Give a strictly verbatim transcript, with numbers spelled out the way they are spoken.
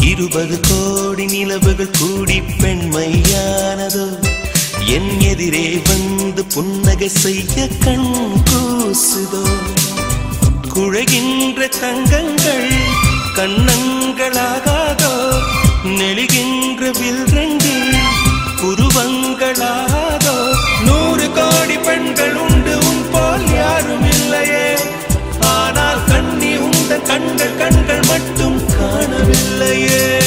இருபது கோடி நிலவுகள் கூடி பெண்மையானதோ என் எதிரே வந்து புன்னகை செய்ய கண் கூசுதோ குழைகின்ற தங்கங்கள் கண்ணங்களாகாதோ நெளிகின்ற வில்ரங்கில் புருவங்களாகாதோ நூறு கோடி பெண்கள் உண்டு உன் போல் யாரும் இல்லையே ஆனால் கண்ணி உந்த கண்கள் கண்கள் மட்டும் காணவில்லை